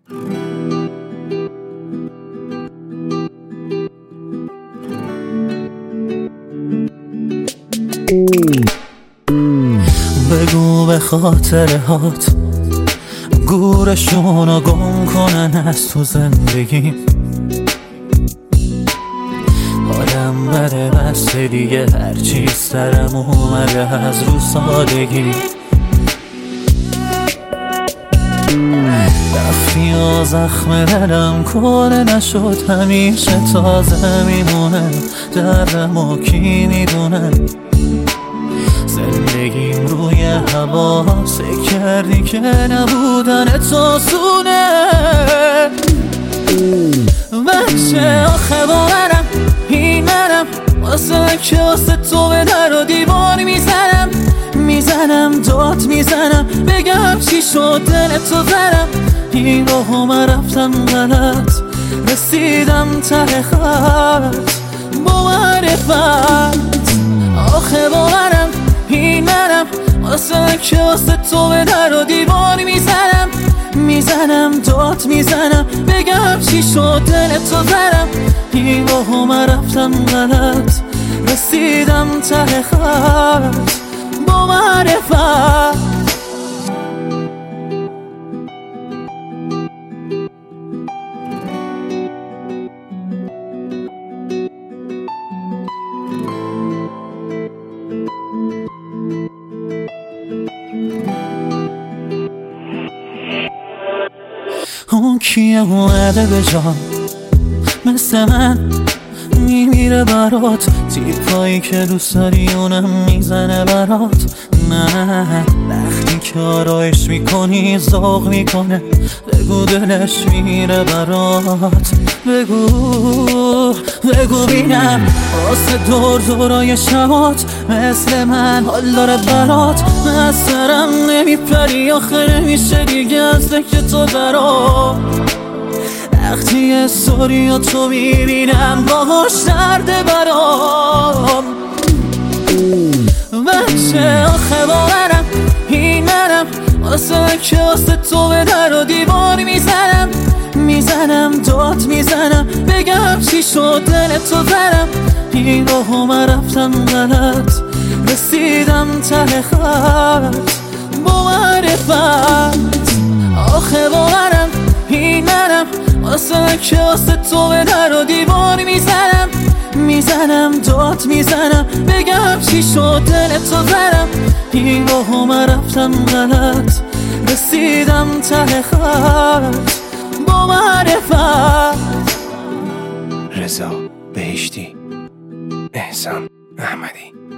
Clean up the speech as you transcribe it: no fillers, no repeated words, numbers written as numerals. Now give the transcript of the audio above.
بگو به خاطرهات گورشونو گم کنن از تو زندگیم. حالم بده بس دیگه هرچی سرم اومده از رو سادگی. رفتی و زخم دلم کل نشد، همیشه تازه میمونه دردم و کی میدونه. زندگیم روی هوا سه کردی که نبودن تو سونه. بچه آخه باورم این منم، واسه که واسه تو به در و دیوار میزنم داد میزنم بگم چی شد دل تو زدم. این راهو من رفتم غلط، رسیدم ته خط با معرفت. آخه باورم این منم، واسه که واسه تو به در و دیوار میزنم داد میزنم بگم چی شد دل تو زدم. این راهو من رفتم غلط، رسیدم ته خط با معرفت. اون کیه اومده به جان مثل من میمیره برات، تیپایی که دوست داری اونم میزنه برات. نه وقتی که آرایش میکنی ذوق میکنه، بگو دلش میره برات. بگو بینم واسه دورای شبات مثل من حال داره برات. از سرم نمیپری آخه نمیشه دیگه از ذکر تو برات. وقتی استوری تو میبینم باهاش درده برام. بچه آخه باورم این منم، واسه که واسه تو به در و دیوار میزنم داد میزنم بگم چی شد دل تو زدم. این راهو من رفتم غلط، رسیدم ته خط با معرفت. آخه باورم این منم، واسه که واسه تو به در و دیوار میزنم داد میزنم بگم چی شد دل تو زدم. این راهو من رفتم غلط، رسیدم ته خط با معرفت. رضا بهشتی، احسان احمدی.